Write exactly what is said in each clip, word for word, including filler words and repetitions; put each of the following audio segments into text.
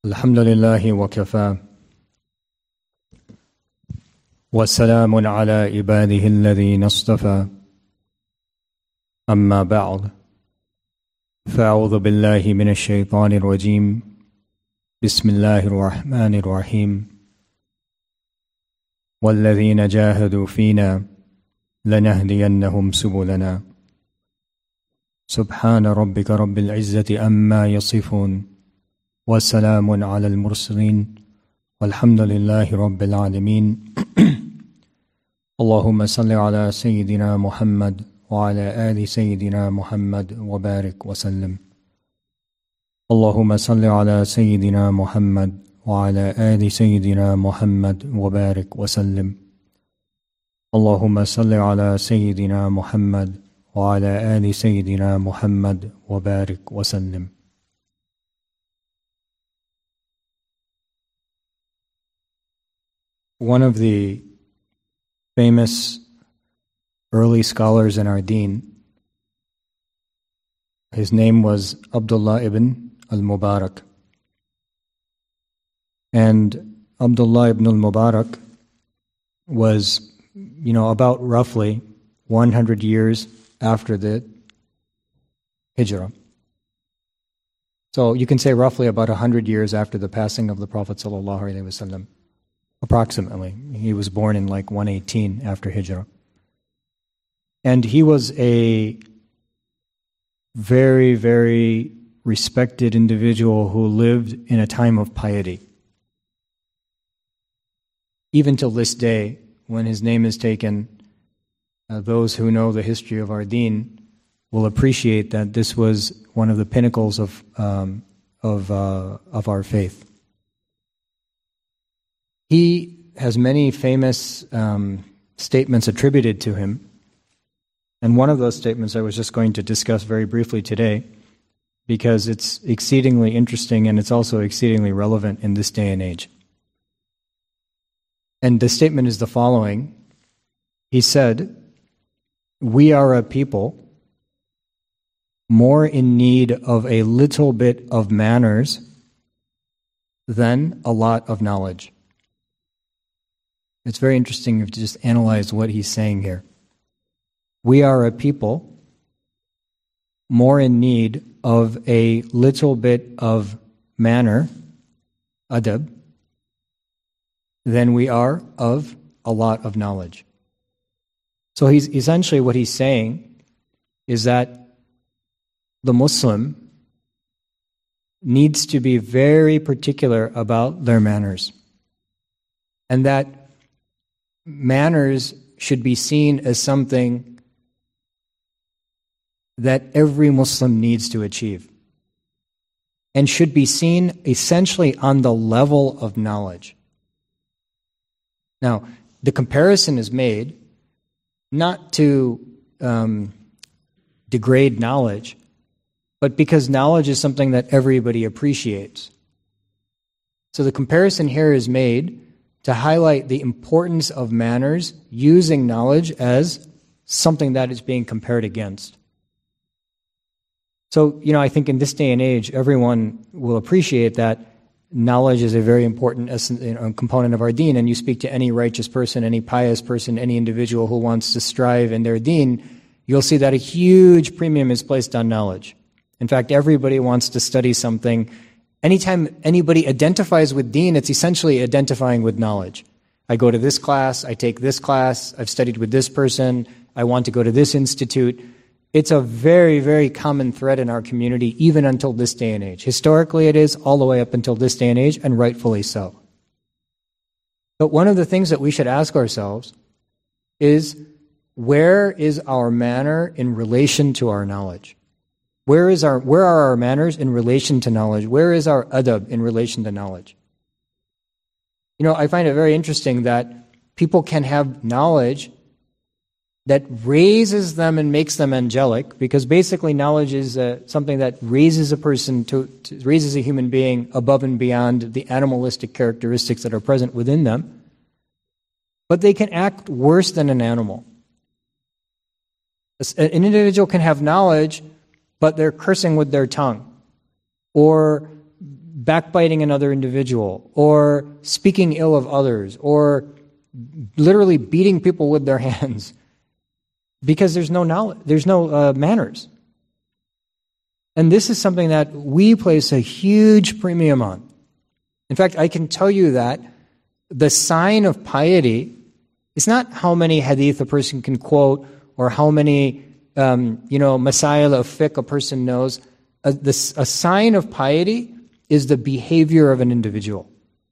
الحمد لله وكفى وسلام على عباده الذين اصطفى أما بعد فأعوذ بالله من الشيطان الرجيم بسم الله الرحمن الرحيم والذين جاهدوا فينا لنهدينهم سبلنا سبحان ربك رب العزة أما يصفون وسلام على المرسلين والحمد لله رب العالمين اللهم صل على سيدنا محمد وعلى آل سيدنا محمد وبارك وسلم اللهم صل على سيدنا محمد وعلى آل سيدنا محمد وبارك وسلم اللهم صل على سيدنا محمد وعلى آل سيدنا محمد وبارك وسلم. One of the famous early scholars in our deen, his name was Abdullah ibn al-Mubarak. And Abdullah ibn al-Mubarak was, you know, about roughly one hundred years after the Hijrah. So you can say roughly about one hundred years after the passing of the Prophet sallallahu alaihi wasallam. Approximately. He was born in like one eighteen after Hijrah. And he was a very, very respected individual who lived in a time of piety. Even till this day, when his name is taken, uh, those who know the history of our deen will appreciate that this was one of the pinnacles of um, of uh, of our faith. He has many famous um, statements attributed to him, and one of those statements I was just going to discuss very briefly today because it's exceedingly interesting and it's also exceedingly relevant in this day and age. And the statement is the following. He said, "We are a people more in need of a little bit of manners than a lot of knowledge." It's very interesting to just analyze what he's saying here. We are a people more in need of a little bit of manner, adab, than we are of a lot of knowledge. So he's essentially what he's saying is that the Muslim needs to be very particular about their manners, and that manners should be seen as something that every Muslim needs to achieve and should be seen essentially on the level of knowledge. Now, the comparison is made not to um, degrade knowledge, but because knowledge is something that everybody appreciates. So the comparison here is made to highlight the importance of manners using knowledge as something that is being compared against. So, you know, I think in this day and age, everyone will appreciate that knowledge is a very important component of our deen, and you speak to any righteous person, any pious person, any individual who wants to strive in their deen, you'll see that a huge premium is placed on knowledge. In fact, everybody wants to study something. Anytime anybody identifies with deen, it's essentially identifying with knowledge. I go to this class, I take this class, I've studied with this person, I want to go to this institute. It's a very, very common thread in our community, even until this day and age. Historically it is, all the way up until this day and age, and rightfully so. But one of the things that we should ask ourselves is, where is our manner in relation to our knowledge? Where is our where are our manners in relation to knowledge? Where is our adab in relation to knowledge? You know, I find it very interesting that people can have knowledge that raises them and makes them angelic, because basically knowledge is uh, something that raises a person to, to raises a human being above and beyond the animalistic characteristics that are present within them. But they can act worse than an animal. An individual can have knowledge, but they're cursing with their tongue, or backbiting another individual, or speaking ill of others, or literally beating people with their hands, because there's no knowledge, there's no uh, manners. And this is something that we place a huge premium on. In fact, I can tell you that the sign of piety is not how many hadith a person can quote or how many, um, you know, masail of fiqh a person knows. A, this, a sign of piety is the behavior of an individual.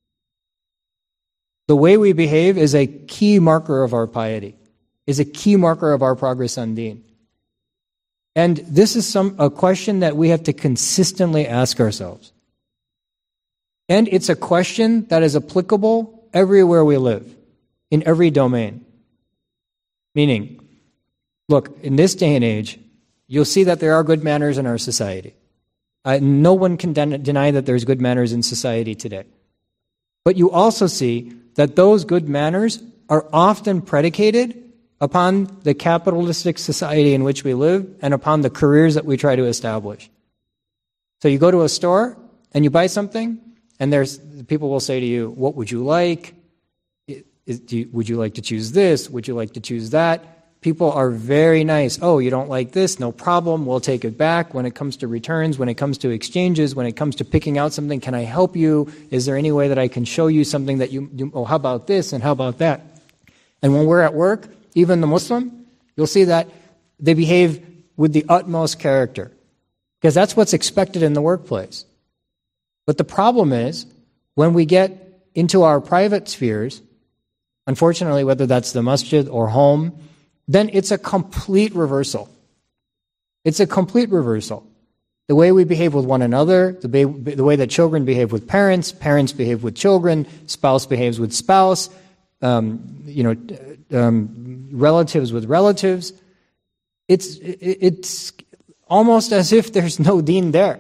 The way we behave is a key marker of our piety, is a key marker of our progress on deen. And this is some a question that we have to consistently ask ourselves. And it's a question that is applicable everywhere we live, in every domain. Meaning, look, in this day and age, you'll see that there are good manners in our society. Uh, no one can den- deny that there's good manners in society today. But you also see that those good manners are often predicated upon the capitalistic society in which we live and upon the careers that we try to establish. So you go to a store and you buy something, and there's people will say to you, what would you like? Is, do you, would you like to choose this? Would you like to choose that? People are very nice. Oh, you don't like this? No problem. We'll take it back. When it comes to returns, when it comes to exchanges, when it comes to picking out something, can I help you? Is there any way that I can show you something that you, you oh, how about this and how about that? And when we're at work, even the Muslim, you'll see that they behave with the utmost character, because that's what's expected in the workplace. But the problem is, when we get into our private spheres, unfortunately, whether that's the masjid or home, then it's a complete reversal. It's a complete reversal. The way we behave with one another, the way, the way that children behave with parents, parents behave with children, spouse behaves with spouse, um, you know, um, relatives with relatives. It's it's almost as if there's no deen there.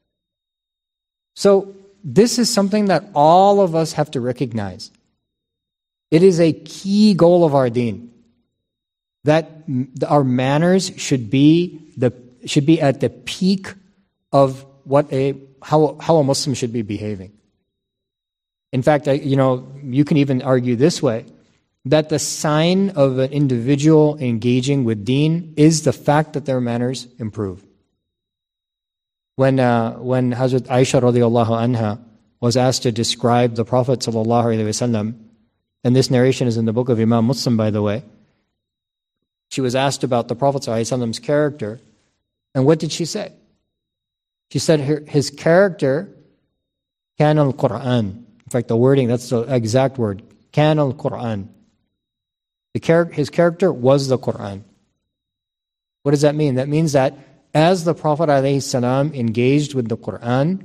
So this is something that all of us have to recognize. It is a key goal of our deen, that our manners should be the should be at the peak of what a how how a Muslim should be behaving. In fact, I, you know, you can even argue this way, that the sign of an individual engaging with deen is the fact that their manners improve. When uh, when Hazrat Aisha radiallahu anha was asked to describe the Prophet sallallahu alaihi wasallam, and this narration is in the book of Imam Muslim, by the way, she was asked about the Prophet sallallahu alaihi wasallam's character, and what did she say? She said her, his character, kana al-Qur'an. In fact, the wording, that's the exact word, kana al-Qur'an. The char- his character was the Qur'an. What does that mean? That means that as the Prophet ﷺ engaged with the Qur'an,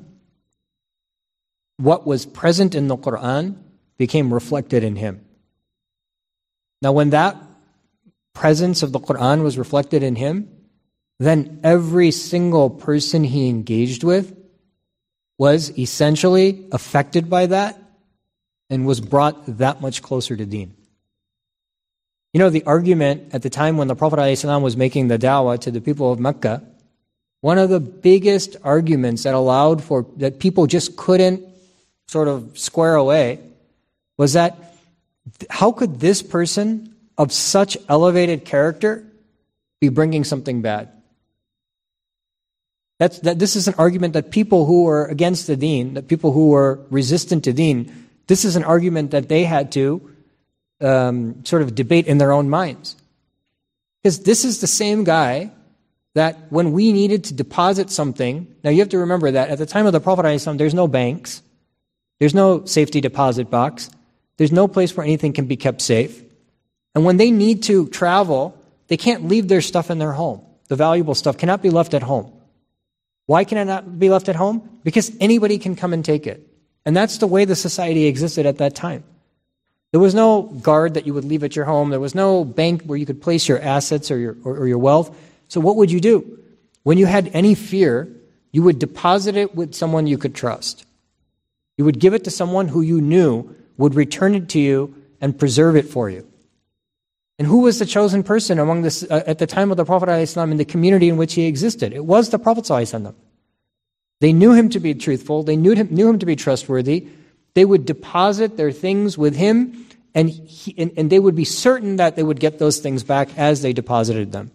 what was present in the Qur'an became reflected in him. Now, when that presence of the Qur'an was reflected in him, then every single person he engaged with was essentially affected by that and was brought that much closer to deen. You know, the argument at the time when the Prophet ﷺ was making the da'wah to the people of Mecca, one of the biggest arguments that allowed for, that people just couldn't sort of square away, was that how could this person of such elevated character be bringing something bad? That's, that this is an argument that people who were against the deen, that people who were resistant to deen, this is an argument that they had to um, sort of debate in their own minds. Because this is the same guy that when we needed to deposit something, now you have to remember that at the time of the Prophet ﷺ, there's no banks, there's no safety deposit box, there's no place where anything can be kept safe. And when they need to travel, they can't leave their stuff in their home. The valuable stuff cannot be left at home. Why can it not be left at home? Because anybody can come and take it. And that's the way the society existed at that time. There was no guard that you would leave at your home. There was no bank where you could place your assets or your, or, or your wealth. So what would you do? When you had any fear, you would deposit it with someone you could trust. You would give it to someone who you knew would return it to you and preserve it for you. And who was the chosen person among this uh, at the time of the Prophet ﷺ in the community in which he existed? It was the Prophet ﷺ. They knew him to be truthful. They knew him, knew him to be trustworthy. They would deposit their things with him, and, he, and, and they would be certain that they would get those things back as they deposited them.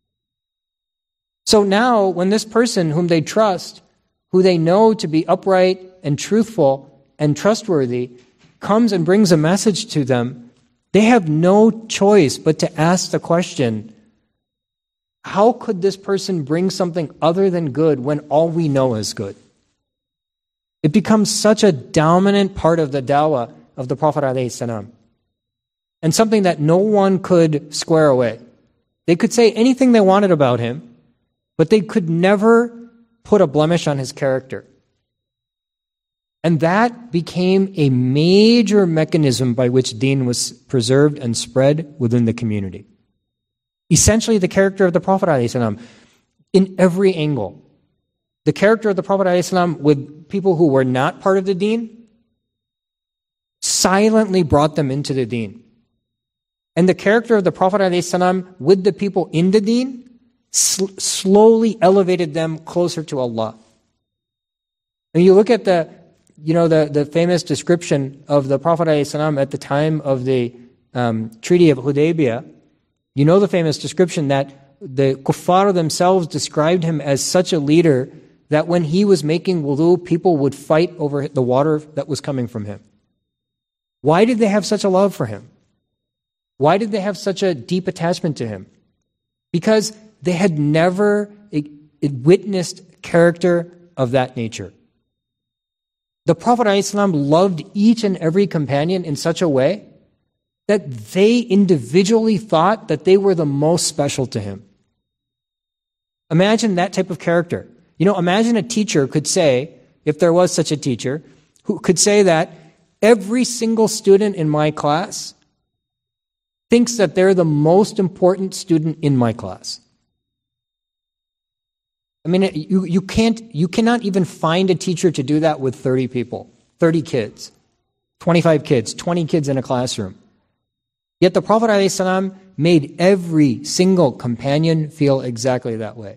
So now, when this person whom they trust, who they know to be upright and truthful and trustworthy, comes and brings a message to them, they have no choice but to ask the question, how could this person bring something other than good when all we know is good? It becomes such a dominant part of the dawah of the Prophet ﷺ, and something that no one could square away. They could say anything they wanted about him, but they could never put a blemish on his character. And that became a major mechanism by which deen was preserved and spread within the community. Essentially, the character of the Prophet ﷺ in every angle. The character of the Prophet ﷺ with people who were not part of the deen silently brought them into the deen. And the character of the Prophet ﷺ with the people in the deen sl- slowly elevated them closer to Allah. And you look at the, you know, the, the famous description of the Prophet ﷺ at the time of the um, Treaty of Hudaybiyah. You know the famous description that the kuffar themselves described him as such a leader that when he was making wudu, people would fight over the water that was coming from him. Why did they have such a love for him? Why did they have such a deep attachment to him? Because they had never witnessed character of that nature. The Prophet ﷺ loved each and every companion in such a way that they individually thought that they were the most special to him. Imagine that type of character. You know, imagine a teacher could say, if there was such a teacher, who could say that every single student in my class thinks that they're the most important student in my class. I mean, you, you can't, you cannot even find a teacher to do that with thirty people, thirty kids, twenty-five kids, twenty kids in a classroom. Yet the Prophet ﷺ made every single companion feel exactly that way.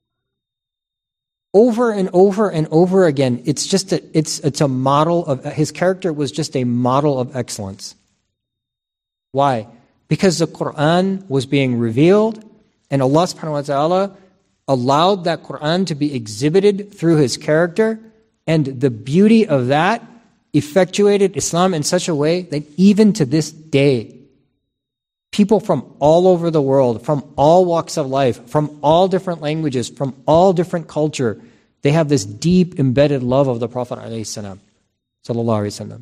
Over and over and over again, it's just a, it's, it's a model of, his character was just a model of excellence. Why? Because the Quran was being revealed, and Allah subhanahu wa ta'ala allowed that Quran to be exhibited through his character, and the beauty of that effectuated Islam in such a way that even to this day, people from all over the world, from all walks of life, from all different languages, from all different culture, they have this deep embedded love of the Prophet ﷺ, sallallahu alaihi wasallam.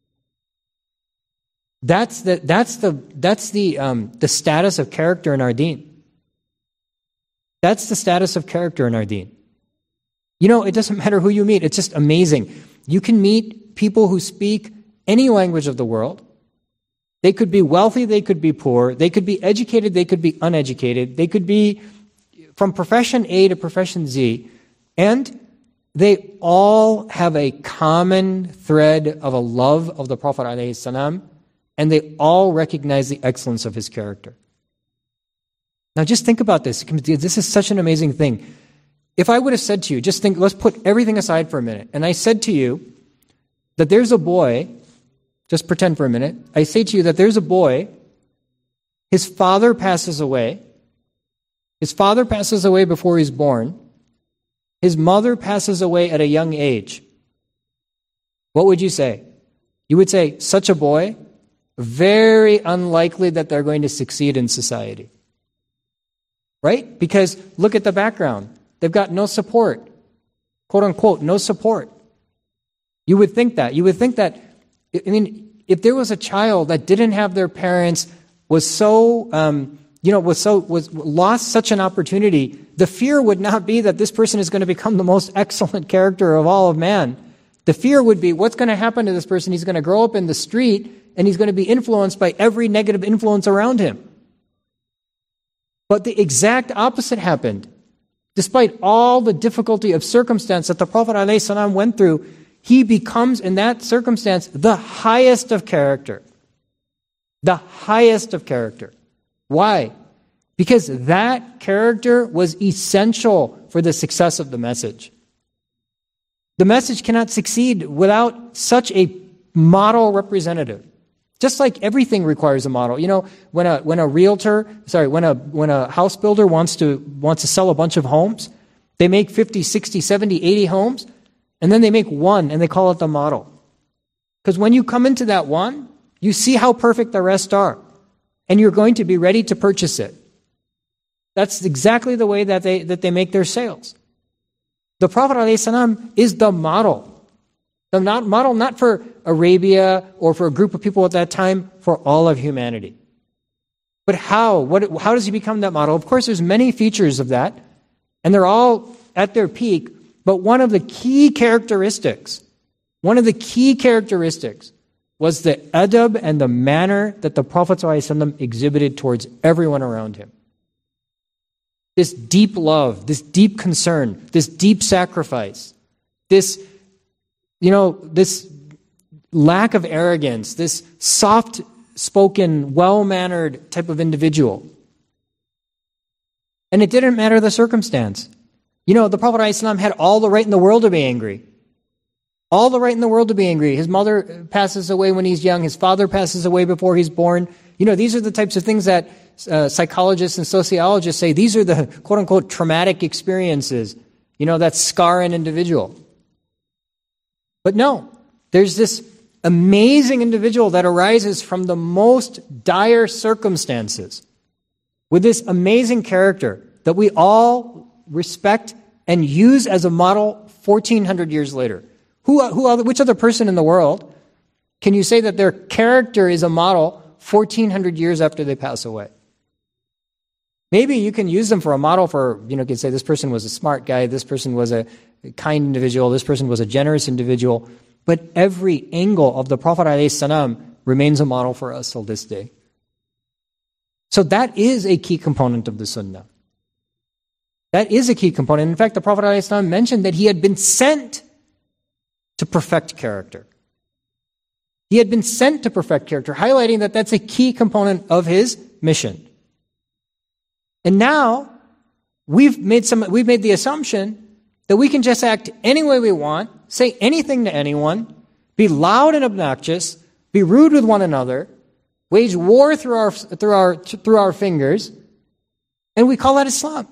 That's the that's the that's the um, the status of character in our deen. That's the status of character in our deen. You know, it doesn't matter who you meet. It's just amazing. You can meet people who speak any language of the world. They could be wealthy, they could be poor, they could be educated, they could be uneducated, they could be from profession A to profession Z, and they all have a common thread of a love of the Prophet ﷺ, and they all recognize the excellence of his character. Now just think about this. This is such an amazing thing. If I would have said to you, just think, let's put everything aside for a minute, and I said to you that there's a boy, just pretend for a minute, I say to you that there's a boy, his father passes away, his father passes away before he's born, his mother passes away at a young age. What would you say? You would say, such a boy, very unlikely that they're going to succeed in society. Right? Because look at the background. They've got no support. Quote unquote, no support. You would think that. You would think that, I mean, if there was a child that didn't have their parents, was so, um, you know, was so, was lost such an opportunity, the fear would not be that this person is going to become the most excellent character of all of man. The fear would be, what's going to happen to this person? He's going to grow up in the street, and he's going to be influenced by every negative influence around him. But the exact opposite happened. Despite all the difficulty of circumstance that the Prophet ﷺ went through, he becomes, in that circumstance, the highest of character. The highest of character. Why? Because that character was essential for the success of the message. The message cannot succeed without such a model representative. Just like everything requires a model. You know, when a when a realtor, sorry, when a when a house builder wants to wants to sell a bunch of homes, they make fifty, sixty, seventy, eighty homes, and then they make one and they call it the model. Because when you come into that one, you see how perfect the rest are, and you're going to be ready to purchase it. That's exactly the way that they that they make their sales. The Prophet ﷺ is the model. The not, model not for Arabia or for a group of people at that time, for all of humanity. But how? What, how does he become that model? Of course, there's many features of that, and they're all at their peak, but one of the key characteristics, one of the key characteristics was the adab and the manner that the Prophet ﷺ exhibited towards everyone around him. This deep love, this deep concern, this deep sacrifice, this, you know, this lack of arrogance, this soft-spoken, well-mannered type of individual. And it didn't matter the circumstance. You know, the Prophet ﷺ had all the right in the world to be angry. All the right in the world to be angry. His mother passes away when he's young. His father passes away before he's born. You know, these are the types of things that uh, psychologists and sociologists say, these are the quote-unquote traumatic experiences, you know, that scar an individual. But no, there's this amazing individual that arises from the most dire circumstances with this amazing character that we all respect and use as a model fourteen hundred years later. Who, who other, which other person in the world can you say that their character is a model fourteen hundred years after they pass away? Maybe you can use them for a model for, you know, you can say this person was a smart guy, this person was a kind individual, this person was a generous individual, but every angle of the Prophet ﷺ remains a model for us till this day. So that is a key component of the Sunnah. That is a key component. In fact, the Prophet ﷺ mentioned that he had been sent to perfect character. He had been sent to perfect character, highlighting that that's a key component of his mission. And now, we've made some, we've made the assumption that we can just act any way we want, say anything to anyone, be loud and obnoxious, be rude with one another, wage war through our, through our, through our fingers, and we call that Islam.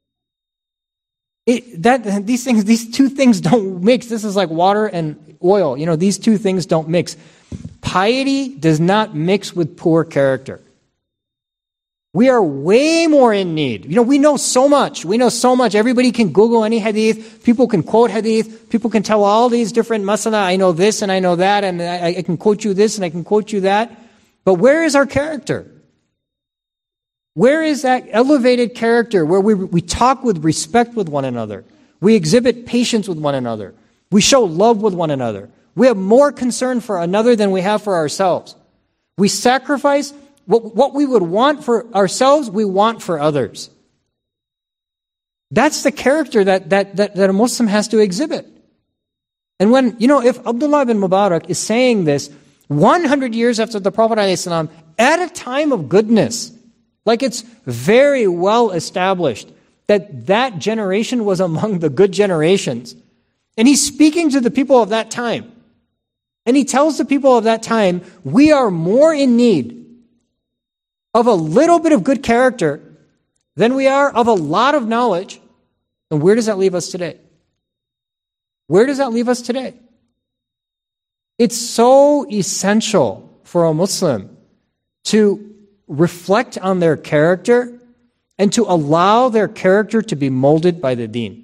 It, that, these things, these two things don't mix. This is like water and oil. You know, these two things don't mix. Piety does not mix with poor character. We are way more in need. You know, we know so much. We know so much. Everybody can Google any hadith. People can quote hadith. People can tell all these different masala. I know this and I know that, and I, I can quote you this and I can quote you that. But where is our character? Where is that elevated character where we, we talk with respect with one another? We exhibit patience with one another. We show love with one another. We have more concern for another than we have for ourselves. We sacrifice what, what we would want for ourselves, we want for others. That's the character that, that, that, that a Muslim has to exhibit. And when, you know, if Abdullah ibn Mubarak is saying this one hundred years after the Prophet ﷺ, at a time of goodness, like it's very well established that that generation was among the good generations. And he's speaking to the people of that time. And he tells the people of that time, we are more in need of a little bit of good character than we are of a lot of knowledge. And where does that leave us today? Where does that leave us today? It's so essential for a Muslim to reflect on their character and to allow their character to be molded by the deen.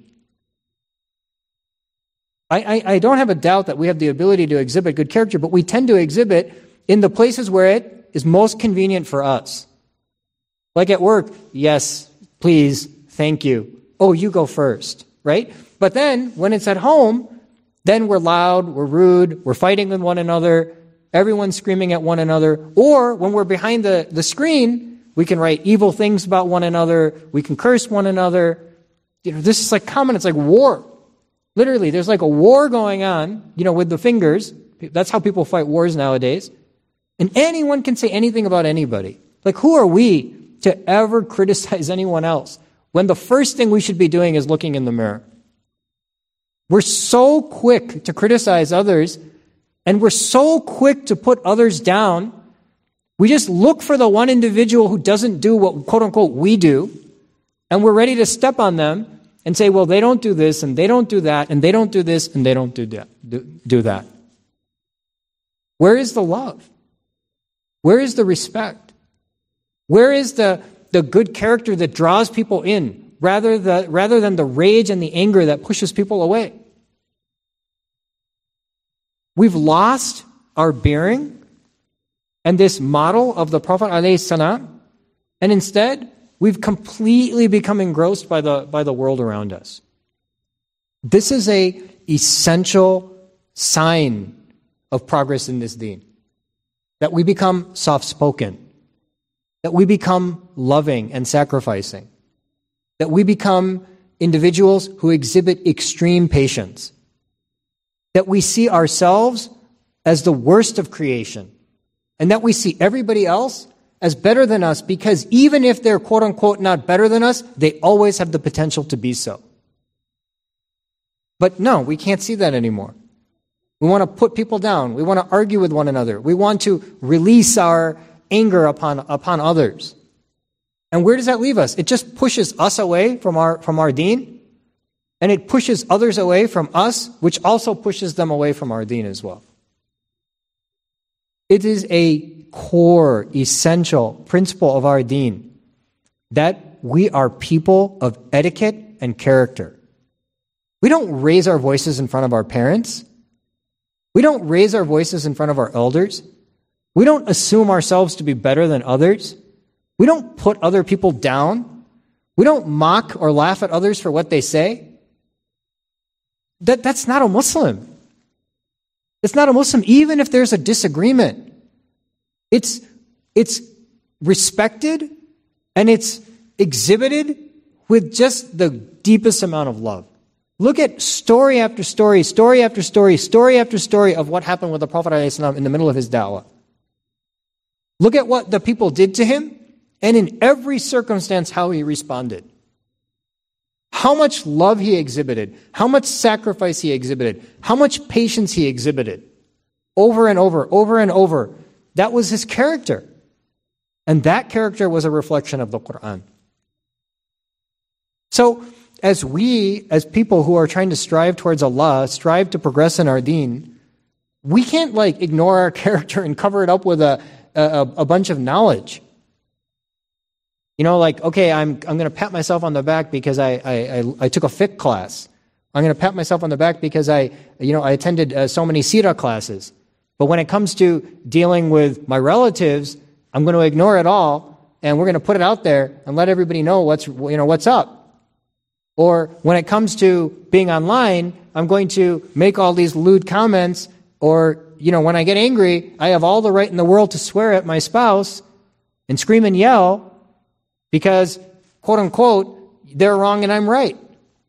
I, I, I don't have a doubt that we have the ability to exhibit good character, but we tend to exhibit in the places where it is most convenient for us. Like at work, yes, please, thank you. Oh, you go first, right? But then when it's at home, then we're loud, we're rude, we're fighting with one another, everyone's screaming at one another. Or when we're behind the, the screen, we can write evil things about one another, we can curse one another. You know, this is like common, it's like war. Literally, there's like a war going on, you know, with the fingers. That's how people fight wars nowadays. And anyone can say anything about anybody. Like, who are we to ever criticize anyone else when the first thing we should be doing is looking in the mirror? We're so quick to criticize others, and we're so quick to put others down. We just look for the one individual who doesn't do what, quote unquote, we do, and we're ready to step on them and say, well, they don't do this, and they don't do that, and they don't do this, and they don't do that. Do, do that. Where is the love? Where is the respect? Where is the, the good character that draws people in, rather, the, rather than the rage and the anger that pushes people away? We've lost our bearing and this model of the Prophet ﷺ, and instead, we've completely become engrossed by the, by the world around us. This is a essential sign of progress in this deen. That we become soft-spoken. That we become loving and sacrificing. That we become individuals who exhibit extreme patience. That we see ourselves as the worst of creation. And that we see everybody else as better than us, because even if they're quote-unquote not better than us, they always have the potential to be so. But no, we can't see that anymore. We want to put people down. We want to argue with one another. We want to release our anger upon, upon others. And where does that leave us? It just pushes us away from our, from our deen, and it pushes others away from us, which also pushes them away from our deen as well. It is a core, essential principle of our deen that we are people of etiquette and character. We don't raise our voices in front of our parents. We don't raise our voices in front of our elders. We don't assume ourselves to be better than others. We don't put other people down. We don't mock or laugh at others for what they say. That, that's not a Muslim. It's not a Muslim, even if there's a disagreement. It's, it's respected and it's exhibited with just the deepest amount of love. Look at story after story, story after story, story after story of what happened with the Prophet ﷺ in the middle of his da'wah. Look at what the people did to him, and in every circumstance how he responded. How much love he exhibited, how much sacrifice he exhibited, how much patience he exhibited. Over and over, over and over. That was his character. And that character was a reflection of the Quran. So, as we, as people who are trying to strive towards Allah, strive to progress in our deen, we can't like ignore our character and cover it up with a, a, a bunch of knowledge. You know, like, okay, I'm I'm going to pat myself on the back because I, I, I, I took a fiqh class. I'm going to pat myself on the back because I, you know, I attended uh, so many seerah classes. But when it comes to dealing with my relatives, I'm going to ignore it all, and we're going to put it out there and let everybody know what's, you know, what's up. Or when it comes to being online, I'm going to make all these lewd comments, or, you know, when I get angry, I have all the right in the world to swear at my spouse and scream and yell because, quote unquote, they're wrong and I'm right.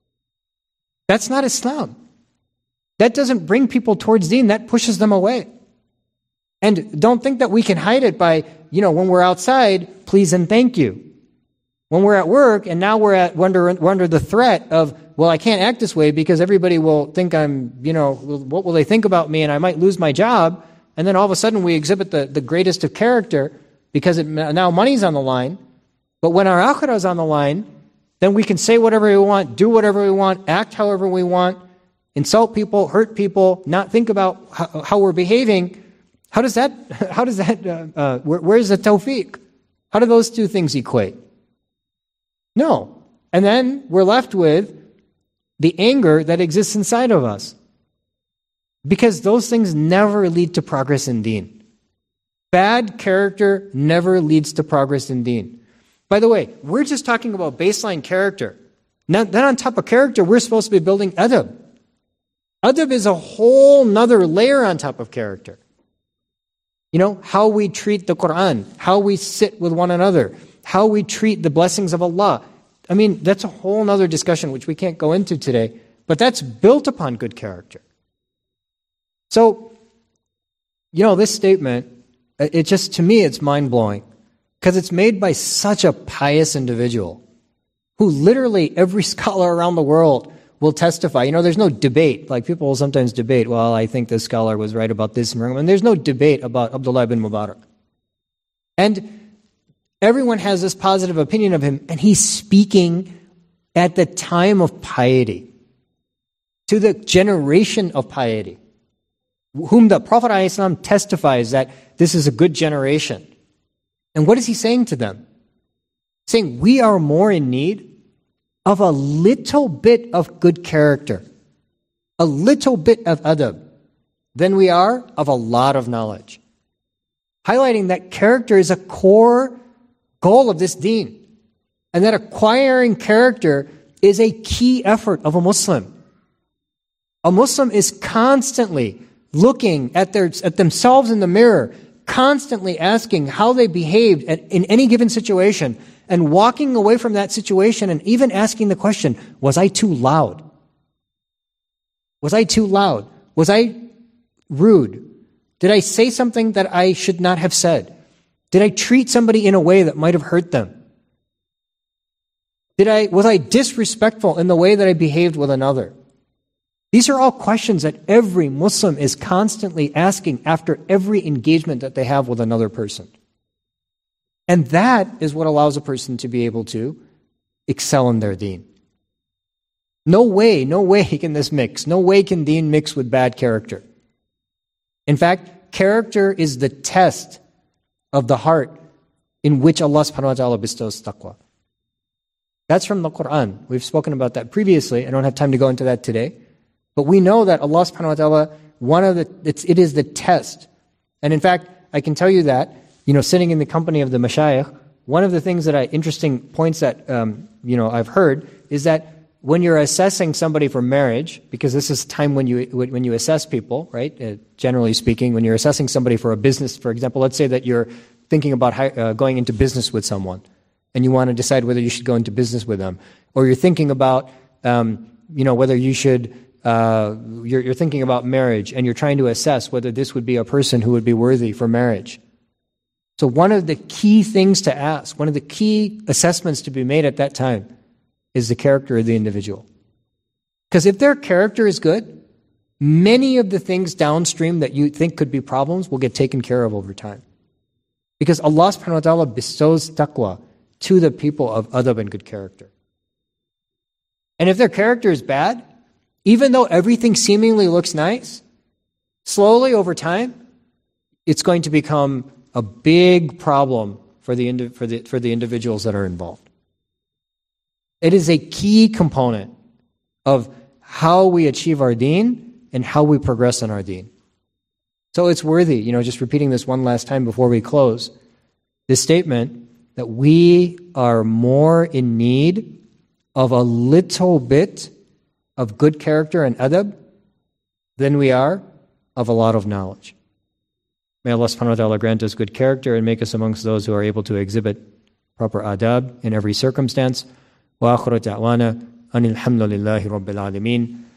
That's not Islam. That doesn't bring people towards deen, that pushes them away. And don't think that we can hide it by, you know, when we're outside, please and thank you. When we're at work and now we're at we're under, we're under the threat of, well, I can't act this way because everybody will think I'm, you know, what will they think about me and I might lose my job. And then all of a sudden we exhibit the, the greatest of character because it, now money's on the line. But when our akhirah is on the line, then we can say whatever we want, do whatever we want, act however we want, insult people, hurt people, not think about how, how we're behaving. How does that, how does that, uh, uh, where, where's the tawfiq? How do those two things equate? No. And then we're left with the anger that exists inside of us. Because those things never lead to progress in deen. Bad character never leads to progress in deen. By the way, we're just talking about baseline character. Now, then on top of character, we're supposed to be building adab. Adab is a whole nother layer on top of character. You know, how we treat the Quran, how we sit with one another, how we treat the blessings of Allah. I mean, that's a whole nother discussion which we can't go into today, but that's built upon good character. So, you know, this statement, it just, to me, it's mind-blowing because it's made by such a pious individual who literally every scholar around the world will testify. You know, there's no debate. Like people will sometimes debate, well, I think this scholar was right about this. And there's no debate about Abdullah ibn Mubarak. And everyone has this positive opinion of him, and he's speaking at the time of piety, to the generation of piety, whom the Prophet ﷺ testifies that this is a good generation. And what is he saying to them? Saying, we are more in need of a little bit of good character, a little bit of adab, than we are of a lot of knowledge. Highlighting that character is a core goal of this deen, and that acquiring character is a key effort of a Muslim. A Muslim is constantly looking at their at themselves in the mirror, constantly asking how they behaved at, in any given situation, and walking away from that situation and even asking the question, was I too loud? Was I too loud? Was I rude? Did I say something that I should not have said? Did I treat somebody in a way that might have hurt them? Did I, was I disrespectful in the way that I behaved with another? These are all questions that every Muslim is constantly asking after every engagement that they have with another person. And that is what allows a person to be able to excel in their deen. No way, no way can this mix. No way can deen mix with bad character. In fact, character is the test of the heart in which Allah subhanahu wa ta'ala bestows taqwa. That's from the Quran. We've spoken about that previously. I don't have time to go into that today. But we know that Allah subhanahu wa ta'ala, one of the, it's, it is the test. And in fact, I can tell you that, you know, sitting in the company of the mashayikh, one of the things that I, interesting points that, um, you know, I've heard is that when you're assessing somebody for marriage, because this is time when you, when you assess people, right? Uh, generally speaking, when you're assessing somebody for a business, for example, let's say that you're thinking about hi- uh, going into business with someone, and you want to decide whether you should go into business with them, or you're thinking about, um, you know, whether you should. Uh, you're, you're thinking about marriage, and you're trying to assess whether this would be a person who would be worthy for marriage. So one of the key things to ask, one of the key assessments to be made at that time is the character of the individual. Because if their character is good, many of the things downstream that you think could be problems will get taken care of over time. Because Allah subhanahu wa ta'ala bestows taqwa to the people of adab and good character. And if their character is bad, even though everything seemingly looks nice, slowly over time, it's going to become a big problem for the, indi- for the, for the individuals that are involved. It is a key component of how we achieve our deen and how we progress in our deen. So it's worthy, you know, just repeating this one last time before we close, this statement that we are more in need of a little bit of good character and adab than we are of a lot of knowledge. May Allah subhanahu wa ta'ala grant us good character and make us amongst those who are able to exhibit proper adab in every circumstance. Wa akhiru da'wana anil hamdulillahi rabbil alameen.